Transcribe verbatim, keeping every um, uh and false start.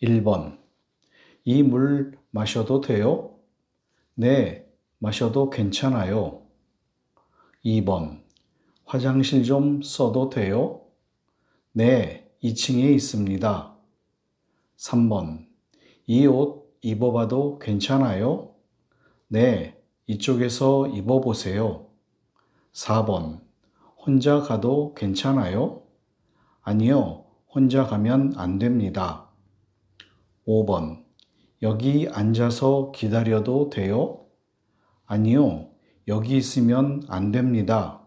일 번. 이 물 마셔도 돼요? 네, 마셔도 괜찮아요. 이 번. 화장실 좀 써도 돼요? 네, 이 층에 있습니다. 삼 번. 이 옷 입어봐도 괜찮아요? 네, 이쪽에서 입어보세요. 사 번. 혼자 가도 괜찮아요? 아니요, 혼자 가면 안 됩니다. 오 번. 여기 앉아서 기다려도 돼요? 아니요, 여기 있으면 안 됩니다.